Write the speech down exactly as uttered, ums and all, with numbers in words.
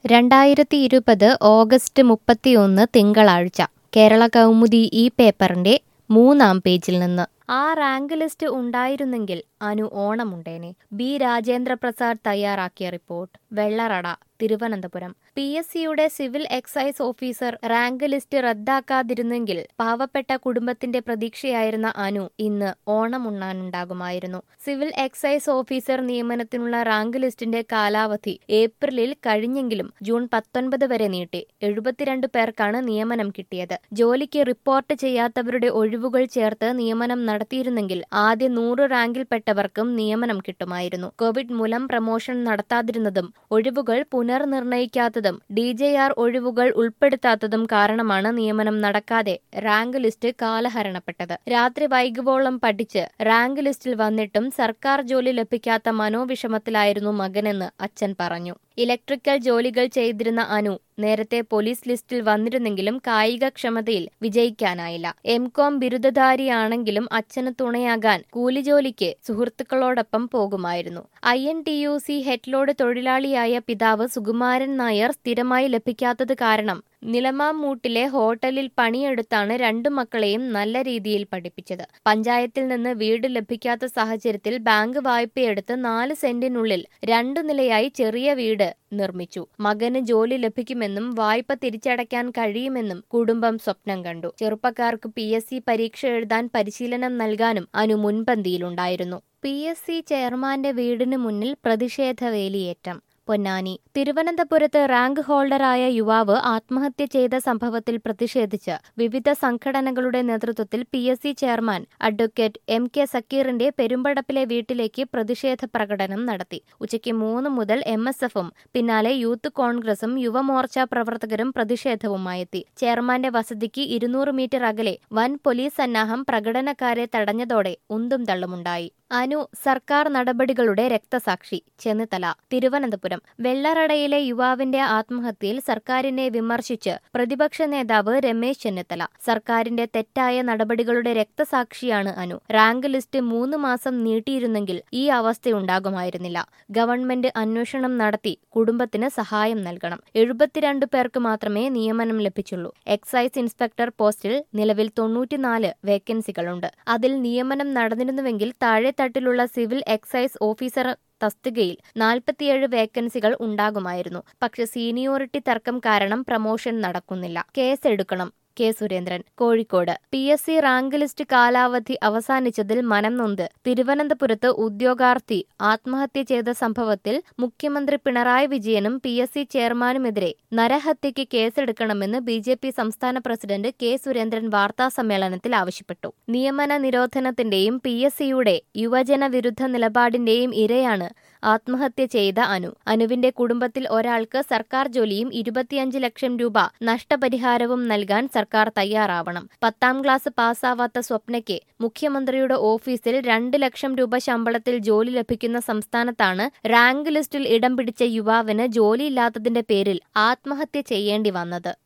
രണ്ടായിരത്തി ഇരുപത് ഓഗസ്റ്റ് മുപ്പത്തിയൊന്ന് തിങ്കളാഴ്ച കേരള കൗമുദി ഈ പേപ്പറിന്റെ മൂന്നാം പേജിൽ നിന്ന് ആ റാങ്ക് ലിസ്റ്റ് ഉണ്ടായിരുന്നെങ്കിൽ അനു ഓണമുണ്ടേനെ. ബി രാജേന്ദ്ര പ്രസാദ് തയ്യാറാക്കിയ report. Vellarada, Thiruvananthapuram. P S സിയുടെ civil excise officer rank list റദ്ദാക്കാതിരുന്നെങ്കിൽ പാവപ്പെട്ട കുടുംബത്തിന്റെ പ്രതീക്ഷയായിരുന്ന അനു ഇന്ന് ഓണമുണ്ണാനുണ്ടാകുമായിരുന്നു. സിവിൽ എക്സൈസ് ഓഫീസർ നിയമനത്തിനുള്ള റാങ്ക് ലിസ്റ്റിന്റെ കാലാവധി ഏപ്രിലിൽ കഴിഞ്ഞെങ്കിലും ജൂൺ പത്തൊൻപത് വരെ നീട്ടി. എഴുപത്തിരണ്ട് പേർക്കാണ് നിയമനം കിട്ടിയത്. ജോലിക്ക് റിപ്പോർട്ട് ചെയ്യാത്തവരുടെ ഒഴിവുകൾ ചേർത്ത് നിയമനം നടത്തിയിരുന്നെങ്കിൽ ആദ്യ നൂറ് റാങ്കിൽപ്പെട്ടവർക്കും നിയമനം കിട്ടുമായിരുന്നു. കോവിഡ് മൂലം പ്രമോഷൻ നടത്താതിരുന്നതും ഒഴിവുകൾ പുനർനിർണയിക്കാത്തതും ഡി ജെ ആർ ഒഴിവുകൾ ഉൾപ്പെടുത്താത്തതും കാരണമാണ് നിയമനം നടക്കാതെ റാങ്ക് ലിസ്റ്റ് കാലഹരണപ്പെട്ടത്. രാത്രി വൈകുവോളം പഠിച്ച് റാങ്ക് ലിസ്റ്റിൽ വന്നിട്ടും സർക്കാർ ജോലി ലഭിക്കാത്ത മനോവിഷമത്തിലായിരുന്നു മകനെന്ന് അച്ഛൻ പറഞ്ഞു. ഇലക്ട്രിക്കൽ ജോലികൾ ചെയ്തിരുന്ന അനു നേരത്തെ പോലീസ് ലിസ്റ്റിൽ വന്നിരുന്നെങ്കിലും കായികക്ഷമതയിൽ വിജയിക്കാനായില്ല. എം കോം ബിരുദധാരിയാണെങ്കിലും അച്ഛന് തുണയാകാൻ കൂലിജോലിക്ക് സുഹൃത്തുക്കളോടൊപ്പം പോകുമായിരുന്നു. I N T U C headload തൊഴിലാളിയായ പിതാവ് സുകുമാരൻ നായർ സ്ഥിരമായി ലഭിക്കാത്തത് കാരണം നിലമാമൂട്ടിലെ ഹോട്ടലിൽ പണിയെടുത്താണ് രണ്ടു മക്കളെയും നല്ല രീതിയിൽ പഠിപ്പിച്ചത്. പഞ്ചായത്തിൽ നിന്ന് വീട് ലഭിക്കാത്ത സാഹചര്യത്തിൽ ബാങ്ക് വായ്പയെടുത്ത് നാല് സെന്റിനുള്ളിൽ രണ്ടു നിലയായി ചെറിയ വീട് നിർമ്മിച്ചു. മകന് ജോലി ലഭിക്കുമെന്നും വായ്പ തിരിച്ചടയ്ക്കാൻ കഴിയുമെന്നും കുടുംബം സ്വപ്നം കണ്ടു. ചെറുപ്പക്കാർക്ക് പി എസ് സി പരീക്ഷ എഴുതാൻ പരിശീലനം നൽകാനും അനു മുൻപന്തിയിലുണ്ടായിരുന്നു. പി എസ് സി ചെയർമാന്റെ വീടിന് മുന്നിൽ പ്രതിഷേധ വേലിയേറ്റം. പൊന്നാനി. തിരുവനന്തപുരത്ത് റാങ്ക് ഹോൾഡറായ യുവാവ് ആത്മഹത്യ ചെയ്ത സംഭവത്തിൽ പ്രതിഷേധിച്ച് വിവിധ സംഘടനകളുടെ നേതൃത്വത്തിൽ P S C chairman advocate M K സക്കീറിന്റെ പെരുമ്പടപ്പിലെ വീട്ടിലേക്ക് പ്രതിഷേധ പ്രകടനം നടത്തി. ഉച്ചയ്ക്ക് മൂന്ന് മുതൽ എം എസ് എഫും പിന്നാലെ യൂത്ത് കോൺഗ്രസും യുവമോർച്ച പ്രവർത്തകരും പ്രതിഷേധവുമായെത്തി. ചെയർമാന്റെ വസതിക്ക് ഇരുന്നൂറ് മീറ്റർ അകലെ വൻ പോലീസ് സന്നാഹം പ്രകടനക്കാരെ തടഞ്ഞതോടെ ഉന്തും തള്ളുമുണ്ടായി. അനു സർക്കാർ നടപടികളുടെ രക്തസാക്ഷി. ചെന്നിത്തല. തിരുവനന്തപുരം. വെള്ളറടയിലെ യുവാവിന്റെ ആത്മഹത്യയിൽ സർക്കാരിനെ വിമർശിച്ച് പ്രതിപക്ഷ നേതാവ് രമേശ് ചെന്നിത്തല. സർക്കാരിന്റെ തെറ്റായ നടപടികളുടെ രക്തസാക്ഷിയാണ് അനു. റാങ്ക് ലിസ്റ്റ് മൂന്ന് മാസം നീട്ടിയിരുന്നെങ്കിൽ ഈ അവസ്ഥയുണ്ടാകുമായിരുന്നില്ല. ഗവൺമെന്റ് അന്വേഷണം നടത്തി കുടുംബത്തിന് സഹായം നൽകണം. എഴുപത്തിരണ്ട് പേർക്ക് മാത്രമേ നിയമനം ലഭിച്ചുള്ളൂ. എക്സൈസ് ഇൻസ്പെക്ടർ പോസ്റ്റിൽ നിലവിൽ തൊണ്ണൂറ്റിനാല് വേക്കൻസികളുണ്ട്. അതിൽ നിയമനം നടന്നിരുന്നുവെങ്കിൽ താഴെ തട്ടിലുള്ള സിവിൽ എക്സൈസ് ഓഫീസർ തസ്തികയിൽ നാൽപ്പത്തിയേഴ് വേക്കൻസികൾ ഉണ്ടാകുമായിരുന്നു. പക്ഷെ സീനിയോറിറ്റി തർക്കം കാരണം പ്രമോഷൻ നടക്കുന്നില്ല. കേസെടുക്കണം. K Surendran. Kozhikode. P S C rank list കാലാവധി അവസാനിച്ചതിൽ മനം നൊന്ത് തിരുവനന്തപുരത്ത് ഉദ്യോഗാർത്ഥി ആത്മഹത്യ ചെയ്ത സംഭവത്തിൽ മുഖ്യമന്ത്രി പിണറായി വിജയനും പി എസ് സി ചെയർമാനുമെതിരെ നരഹത്യയ്ക്ക് കേസെടുക്കണമെന്ന് ബി ജെ പി സംസ്ഥാന പ്രസിഡന്റ് കെ സുരേന്ദ്രൻ വാർത്താസമ്മേളനത്തിൽ ആവശ്യപ്പെട്ടു. നിയമന നിരോധനത്തിന്റെയും പി എസ് സിയുടെ യുവജന വിരുദ്ധ നിലപാടിന്റെയും ഇരയാണ് ആത്മഹത്യ ചെയ്ത അനു. അനുവിന്റെ കുടുംബത്തിൽ ഒരാൾക്ക് സർക്കാർ ജോലിയും ഇരുപത്തിയഞ്ച് ലക്ഷം രൂപ നഷ്ടപരിഹാരവും നൽകാൻ സർക്കാർ തയ്യാറാവണം. പത്താം ക്ലാസ് പാസ്സാവാത്ത സ്വപ്നയ്ക്ക് മുഖ്യമന്ത്രിയുടെ ഓഫീസിൽ രണ്ട് ലക്ഷം രൂപ ശമ്പളത്തിൽ ജോലി ലഭിക്കുന്ന സംസ്ഥാനത്താണ് റാങ്ക് ലിസ്റ്റിൽ ഇടം പിടിച്ച യുവാവിന് ജോലിയില്ലാത്തതിന്റെ പേരിൽ ആത്മഹത്യ ചെയ്യേണ്ടി വന്നത്.